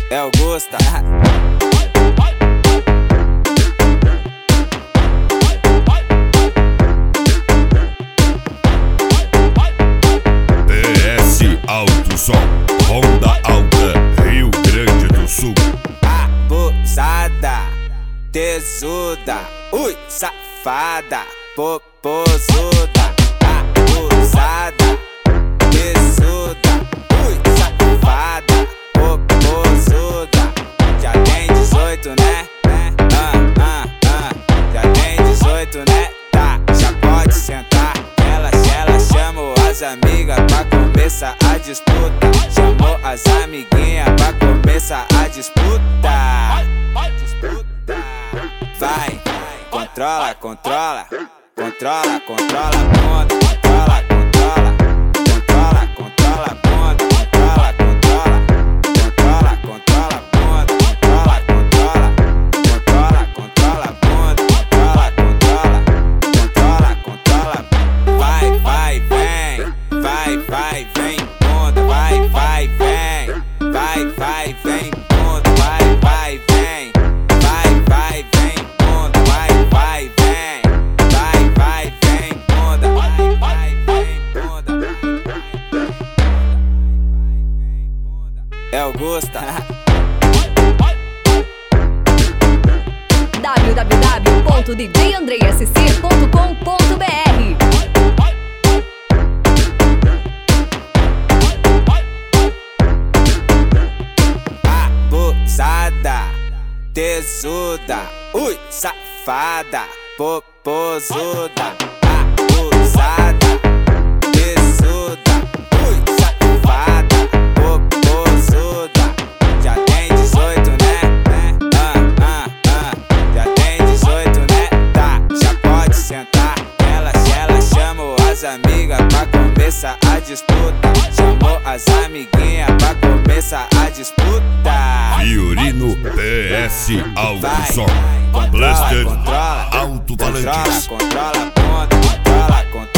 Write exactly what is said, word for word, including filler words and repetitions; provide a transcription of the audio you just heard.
É Augusta. P S Alto Som, Honda Alta, Rio Grande do Sul. Abusada, tesuda, ui, safada, popozuda. Abusada, tesuda, ui, safada, popozuda. Já tem dezoito, né? Ah, ah, ah. Já tem dezoito, né? Tá, já pode sentar. Ela, ela chamou as amigas pra começar a disputa. Chamou as amiguinhas pra começar a disputa. Vai, controla, controla, controla, controla a bunda, controla, controla, controla, controla a bunda, controla, controla, controla, controla a bunda, controla, controla, controla, controla a bunda, controla, controla, controla, controla. Vai, vai, vem, vai, vai, vem, bunda, vai, vai, vem, vai, vai, vem, bunda, vai, vai, vem, vai, vai, vem, bunda, vai, vai, vem, vai, vai, vem, bunda, vai, vai, vem, bunda. É Augusta. w w w ponto d j andrei s c ponto com ponto b r Abusada, tesuda, ui, safada, popozuda. Abusada, tesuda, ui, safada, popozuda. Já tem dezoito, né? Ah, ah, ah. Já tem dezoito, né? Tá, já pode sentar. Ela, ela chamou as amigas pra começar a disputa. Chamou as amiguinhas pra começar a disputa. Fiorino P S Alto Vai, Som, controla, Blaster controla, Alto Valentis. controla, controla a ponta, controla, controla.